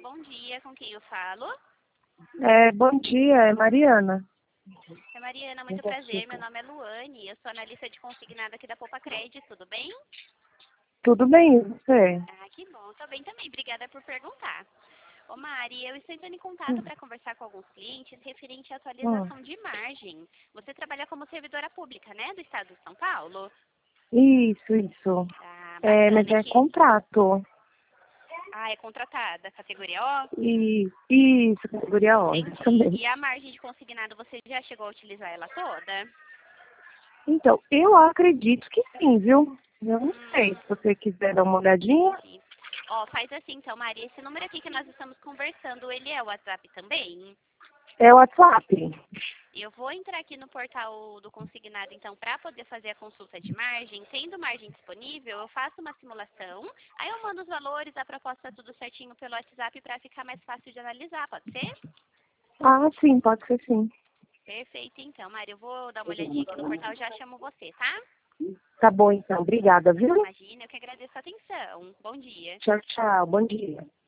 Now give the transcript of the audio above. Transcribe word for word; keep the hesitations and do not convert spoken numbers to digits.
bom dia. Com quem eu falo? É, bom dia, é Mariana. É Mariana, muito prazer. Meu nome é Luane. Eu sou analista de consignado aqui da Poupa Crédito, tudo bem? Tudo bem, e você? Ah, que bom. Tô bem também. Obrigada por perguntar. Ô Mari, eu estou entrando em contato Hum, para conversar com alguns clientes referente à hum. atualização de margem. Você trabalha como servidora pública, né, do estado de São Paulo? Isso, isso. Ah, É, mas bacana. E é que... contrato. Ah, é contratada, categoria O? E, isso, categoria O Entendi. também. E a margem de consignado, você já chegou a utilizar ela toda? Então, eu acredito que sim, viu? Eu não sei, Hum, se você quiser dar uma olhadinha. entendi. Ó, faz assim então, Maria, esse número aqui que nós estamos conversando, ele é o WhatsApp também? É o WhatsApp. Eu vou entrar aqui no portal do consignado, então, para poder fazer a consulta de margem. Tendo margem disponível, eu faço uma simulação, aí eu mando os valores, a proposta tudo certinho pelo WhatsApp para ficar mais fácil de analisar, pode ser? Ah, sim, pode ser sim. Perfeito, então, Maria, eu vou dar uma olhadinha aqui no portal e já chamo você, tá? Tá bom, então. Obrigada, viu? Imagina, eu que agradeço a atenção. Bom dia. Tchau, tchau. Bom dia.